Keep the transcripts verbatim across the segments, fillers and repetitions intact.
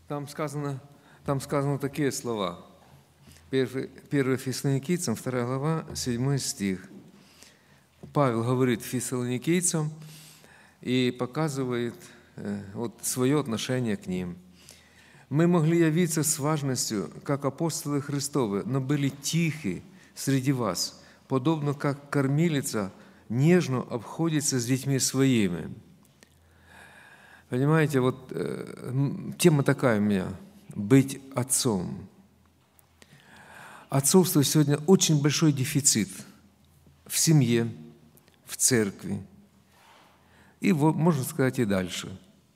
Там сказано, там сказано такие слова. первое Фессалоникийцам, вторая глава, седьмой стих. Павел говорит фессалоникийцам и показывает вот свое отношение к ним. «Мы могли явиться с важностью, как апостолы Христовы, но были тихи среди вас, подобно как кормилица нежно обходится с детьми своими». Понимаете, вот э, тема такая у меня – быть отцом. Отцовство сегодня очень большой дефицит в семье, в церкви и, можно сказать, и дальше.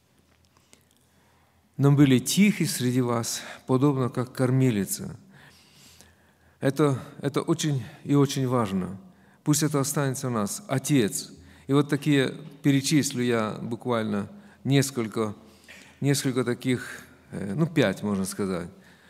«Но были тихи среди вас, подобно как кормилица». Это, это очень и очень важно. Пусть это останется у нас. Отец. И вот такие перечислю я буквально несколько, несколько таких, ну, пять, можно сказать.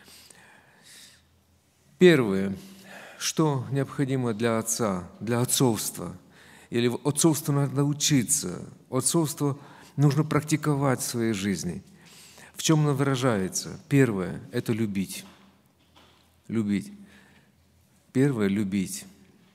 Первое. Что необходимо для отца, для отцовства? Или отцовству надо научиться. Отцовство нужно практиковать в своей жизни. В чем оно выражается? Первое – это любить. Любить. Первое – любить.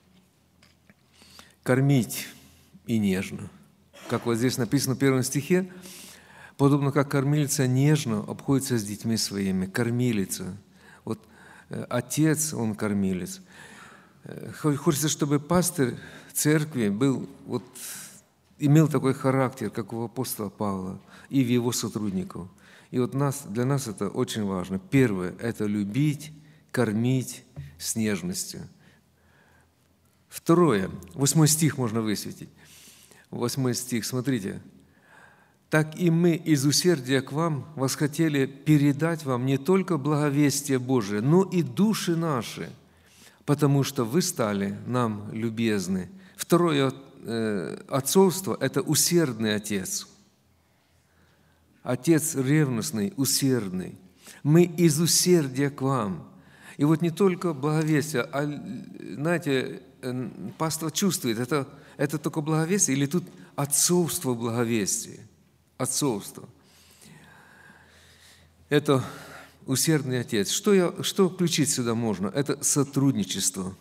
Кормить и нежно. Как вот здесь написано в первом стихе, подобно как кормилица нежно обходится с детьми своими. Кормилица. Вот отец, он кормилец. Хочется, чтобы пастырь церкви был, вот, имел такой характер, как у апостола Павла и в его сотрудников. И вот нас, для нас это очень важно. Первое – это любить, кормить с нежностью. Второе, восьмой стих можно высветить. Восьмой стих, смотрите. «Так и мы из усердия к вам восхотели передать вам не только благовестие Божие, но и души наши, потому что вы стали нам любезны». Второе э, отцовство – это усердный отец. Отец ревностный, усердный. Мы из усердия к вам. И вот не только благовестие, а, знаете, паства чувствует, это, это только благовестие или тут отцовство в благовестии? Отцовство. Это усердный отец. Что, я, что включить сюда можно? Это сотрудничество.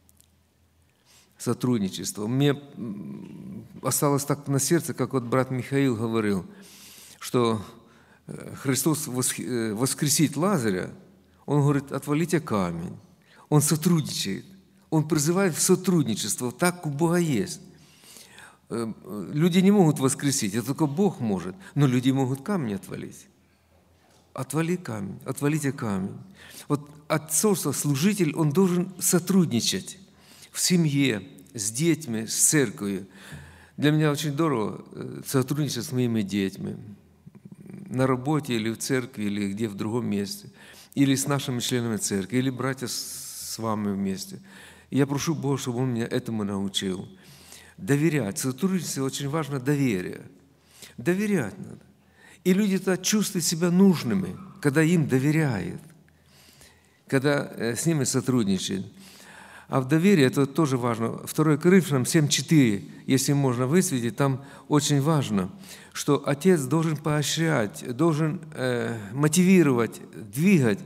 Сотрудничество. Мне осталось так на сердце, как вот брат Михаил говорил, что Христос воскресит Лазаря, Он говорит, отвалите камень. Он сотрудничает. Он призывает в сотрудничество, так у Бога есть. Люди не могут воскресить, это только Бог может, но люди могут камень отвалить. Отвали камень, отвалите камень. Вот отцовство, служитель, он должен сотрудничать в семье, с детьми, с церковью. Для меня очень здорово сотрудничать с моими детьми. На работе или в церкви, или где в другом месте. Или с нашими членами церкви, или братья с вами вместе. И я прошу Бога, чтобы Он меня этому научил. Доверять. Сотрудничество очень важно доверие. Доверять надо. И люди тогда чувствуют себя нужными, когда им доверяют, когда с ними сотрудничают. А в доверии это тоже важно. второе Коринфянам семь четыре, если можно высветить, там очень важно, что отец должен поощрять, должен э, мотивировать, двигать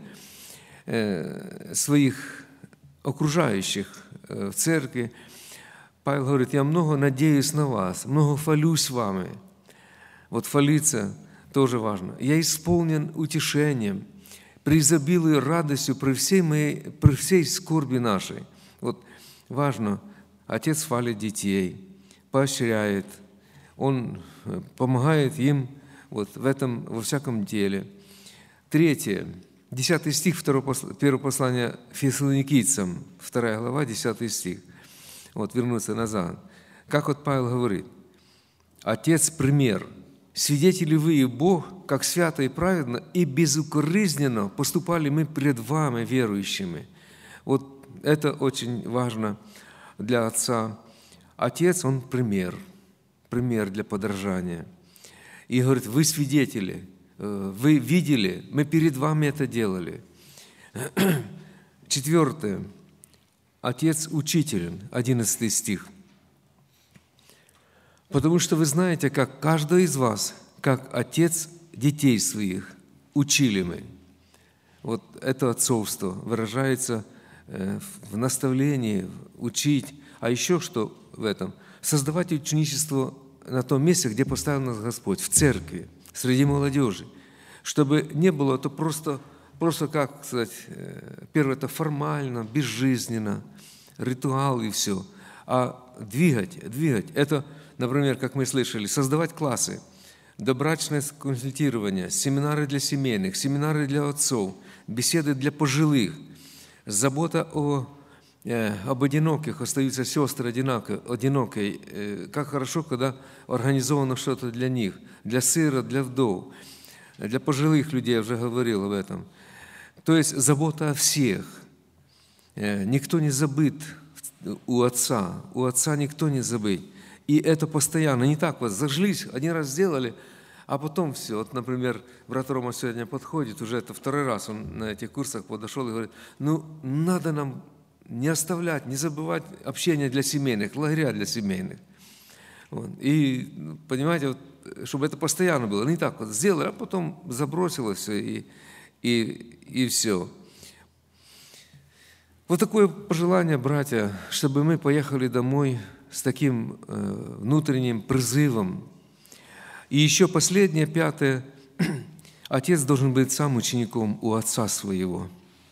э, своих окружающих э, в церкви. Павел говорит, я много надеюсь на вас, много хвалюсь вами. Вот хвалиться тоже важно. Я исполнен утешением, преизобилую радостью при всей, моей, при всей скорби нашей. Вот важно, отец хвалит детей, поощряет, он помогает им вот в этом, во всяком деле. Третье, десятый стих первого послания Фессалоникийцам, вторая глава, десятый стих. Вот вернуться назад. Как вот Павел говорит, отец – пример. Свидетели вы и Бог, как свято и праведно и безукоризненно поступали мы пред вами, верующими. Вот это очень важно для отца. Отец, он пример, пример для подражания. И говорит, вы свидетели, вы видели, мы перед вами это делали. Четвертое. Отец учителен, одиннадцатый стих. Потому что вы знаете, как каждый из вас, как отец детей своих, учили мы. Вот это отцовство выражается в наставлении, учить. А еще что в этом? Создавать ученичество на том месте, где поставил нас Господь, в церкви, среди молодежи. Чтобы не было это просто, просто как сказать, первое, это формально, безжизненно, ритуал и все. А двигать, двигать, это, например, как мы слышали, создавать классы, добрачное консультирование, семинары для семейных, семинары для отцов, беседы для пожилых, забота о, э, об одиноких, остаются сестры одиноко, одинокой. Э, как хорошо, когда организовано что-то для них, для сирот, для вдов, для пожилых людей, я уже говорил об этом. То есть забота о всех. Э, никто не забыт у Отца, у Отца никто не забыт. И это постоянно, не так вот, зажглись, один раз сделали, а потом все. Вот, например, брат Рома сегодня подходит, уже это второй раз он на этих курсах подошел и говорит, ну, надо нам не оставлять, не забывать общение для семейных, лагеря для семейных. Вот. И, понимаете, вот, чтобы это постоянно было, не так вот, сделали, а потом забросило все, и, и, и все. Вот такое пожелание, братья, чтобы мы поехали домой с таким э, внутренним призывом. И еще последнее, пятое. Отец должен быть сам учеником у отца своего.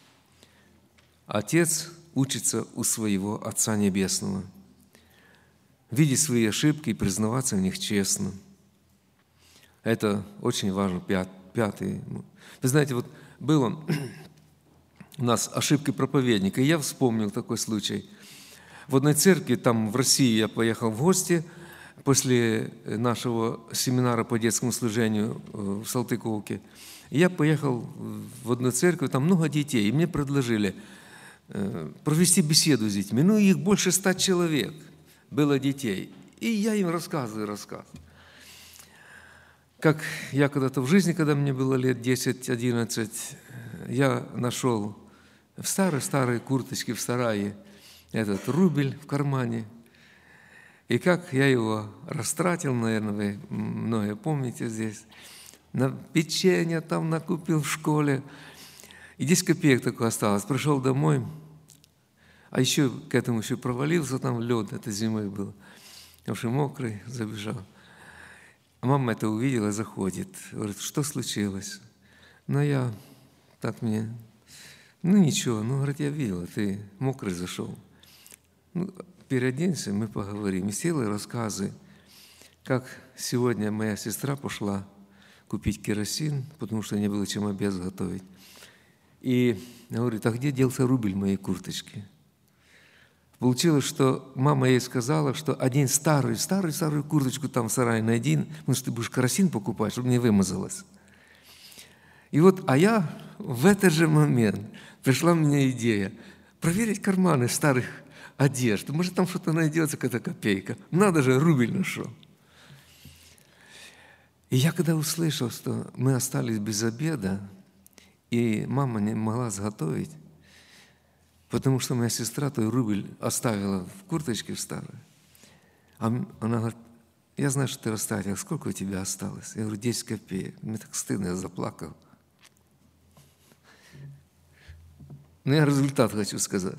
Отец учится у своего Отца Небесного. Видеть свои ошибки и признаваться в них честно. Это очень важно, пятый. Вы знаете, вот был он, у нас ошибки проповедника, и я вспомнил такой случай. В одной церкви, там в России, я поехал в гости после нашего семинара по детскому служению в Салтыковке. И я поехал в одну церковь, там много детей, и мне предложили провести беседу с детьми. Ну, их больше ста человек было детей. И я им рассказываю, рассказываю. Как я когда-то в жизни, когда мне было лет десять-одиннадцать, я нашел в старой-старой курточке в сарае этот рубль в кармане. И как я его растратил, наверное, вы многие помните здесь, на печенье там накупил в школе. И десять копеек только осталось. Пришел домой, а еще к этому еще провалился, там лед, это зимой было. Я уже мокрый, забежал. А мама это увидела, заходит, говорит, что случилось? Ну, я так мне, ну, ничего, ну, говорит, я видела, ты мокрый зашел. Ну, переоденься, мы поговорим. И села и рассказы, как сегодня моя сестра пошла купить керосин, потому что не было чем обед готовить. И говорит, а где делся рубль моей курточки? Получилось, что мама ей сказала, что один старый, старый, старую курточку там в сарае найди, потому что ты будешь керосин покупать, чтобы не вымазалась. И вот, а я в этот же момент пришла мне идея проверить карманы старых одежд. Может, там что-то найдется, какая-то копейка. Надо же, рубль нашел. И я когда услышал, что мы остались без обеда, и мама не могла сготовить, потому что моя сестра той рубль оставила в курточке в старой. А она говорит, я знаю, что ты растратил, сколько у тебя осталось? Я говорю, десять копеек. Мне так стыдно, я заплакал. Но я результат хочу сказать.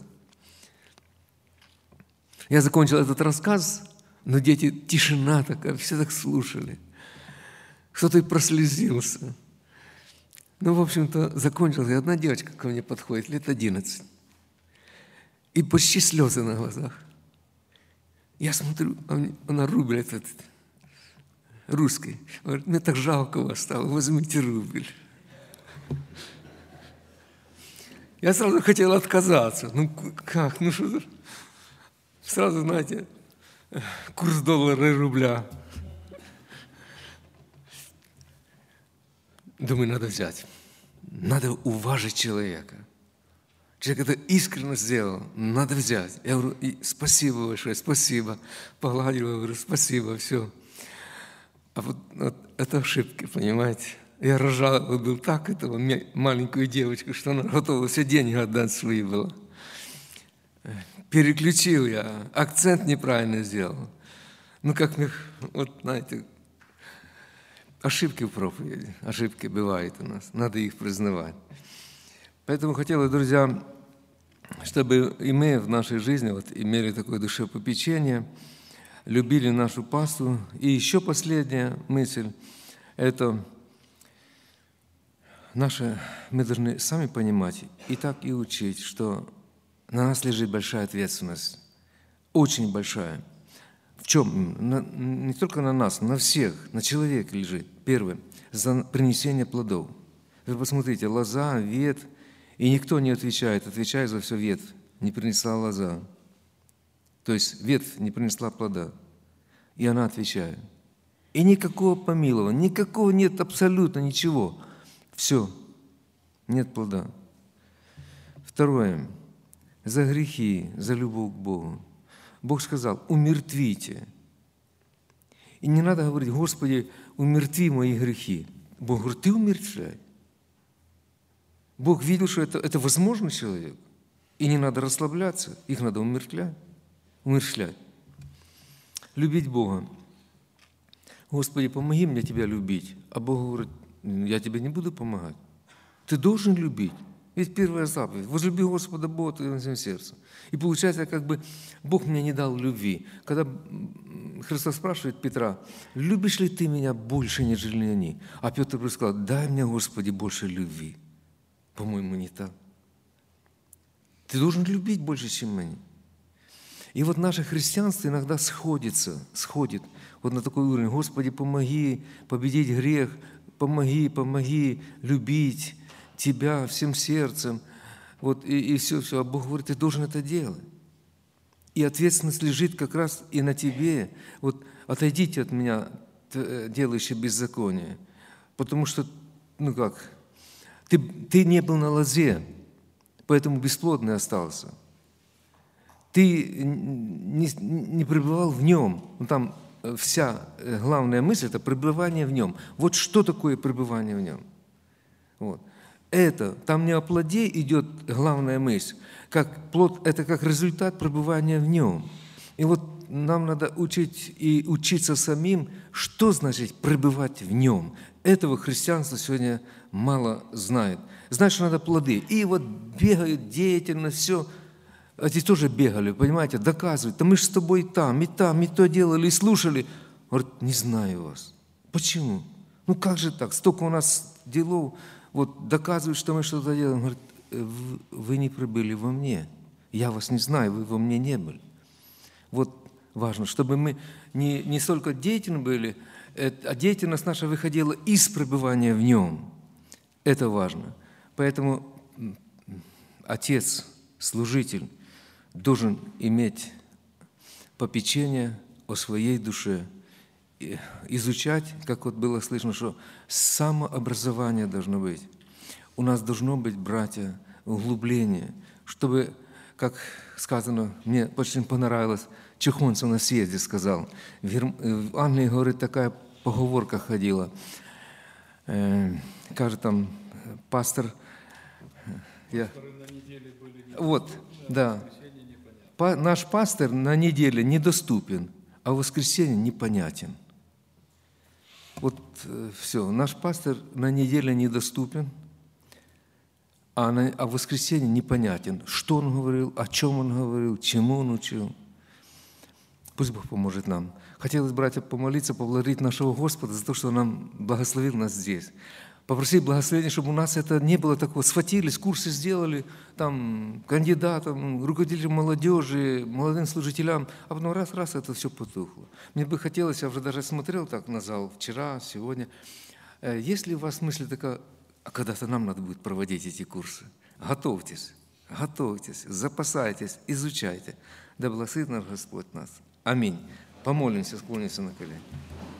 Я закончил этот рассказ, но дети, тишина такая, все так слушали. Кто-то и прослезился. Ну, в общем-то, закончилось. И одна девочка ко мне подходит, лет одиннадцать. И почти слезы на глазах. Я смотрю, она рубль этот, русский. Говорит, мне так жалко вас стало, возьмите рубль. Я сразу хотел отказаться. Ну, как, ну что? Сразу, знаете, курс доллара и рубля. Думаю, надо взять. Надо уважить человека. Человек это искренне сделал. Надо взять. Я говорю, спасибо большое, спасибо. Погладил, говорю, спасибо, все. А вот, вот это ошибки, понимаете. Я рожал, был так этого маленькую девочку, что она готова все деньги отдать свои была. Переключил я, акцент неправильно сделал. Ну, как мне, вот, знаете, ошибки в проповеди, ошибки бывают у нас, надо их признавать. Поэтому хотел, друзья, чтобы и мы в нашей жизни вот имели такое душепопечение, любили нашу паству. И еще последняя мысль – это наша, мы должны сами понимать и так и учить, что на нас лежит большая ответственность, очень большая. В чем? На, не только на нас, на всех, на человека лежит. Первое – за принесение плодов. Вы посмотрите, лоза, ветвь, и никто не отвечает, отвечает за все ветвь, не принесла лоза. То есть ветвь не принесла плода, и она отвечает. И никакого помилования, никакого нет абсолютно ничего. Все, нет плода. Второе – за грехи, за любовь к Богу. Бог сказал: умертвите. И не надо говорить: Господи, умертви мои грехи. Бог говорит: ты умертвляй. Бог видел, что это, это возможно человеку. И не надо расслабляться, их надо умертвлять. умерщвлять. Любить Бога. Господи, помоги мне Тебя любить. А Бог говорит: я тебе не буду помогать. Ты должен любить. Ведь первая заповедь: возлюби Господа Бога твоего всем сердцем. И получается, как бы Бог мне не дал любви. Когда Христос спрашивает Петра: любишь ли ты меня больше, нежели они? А Петр сказал: дай мне, Господи, больше любви. По-моему, не так. Ты должен любить больше, чем они. И вот наше христианство иногда сходится, сходит вот на такой уровень: Господи, помоги победить грех, помоги, помоги любить Тебя всем сердцем. Вот, и, и все, все. А Бог говорит: ты должен это делать. И ответственность лежит как раз и на тебе. Вот отойдите от меня, делающие беззаконие. Потому что, ну как, ты, ты не был на лозе, поэтому бесплодный остался. Ты не, не пребывал в нем. Ну, там вся главная мысль – это пребывание в нем. Вот что такое пребывание в нем? Вот. Это, там не о плоде идет главная мысль, как плод – это как результат пребывания в нем. И вот нам надо учить и учиться самим, что значит пребывать в нем. Этого христианство сегодня мало знает. Знает, что надо плоды. И вот бегают деятельно, все. Эти тоже бегали, понимаете, доказывают: да мы же с тобой там, и там, и то делали, и слушали. Говорит: не знаю вас. Почему? Ну как же так? Столько у нас делов. Вот доказывают, что мы что-то делаем. Говорит: вы не пребыли во мне. Я вас не знаю, вы во мне не были. Вот важно, чтобы мы не, не столько деятельны были, а деятельность наша выходила из пребывания в нем. Это важно. Поэтому отец, служитель, должен иметь попечение о своей душе, изучать, как вот было слышно, что самообразование должно быть. У нас должно быть, братья, углубление, чтобы, как сказано, мне очень понравилось, Чехонцев на съезде сказал, в Англии, говорит, такая поговорка ходила, кажется, там пастор, я, вот, да, наш пастор на неделе недоступен, а в воскресенье непонятен. Вот все, наш пастор на неделе недоступен, а, на, а в воскресенье непонятен, что он говорил, о чем он говорил, чему он учил. Пусть Бог поможет нам. Хотелось, братья, помолиться, поблагодарить нашего Господа за то, что Он нам благословил нас здесь. Попросить благословения, чтобы у нас это не было такого: схватились, курсы сделали, там, кандидатам, руководителям молодежи, молодым служителям, а потом раз-раз это все потухло. Мне бы хотелось, я уже даже смотрел так на зал вчера, сегодня, есть ли у вас мысль такая: а когда-то нам надо будет проводить эти курсы? Готовьтесь, готовьтесь, запасайтесь, изучайте. Да благословит наш Господь нас. Аминь. Помолимся, склонимся на колени.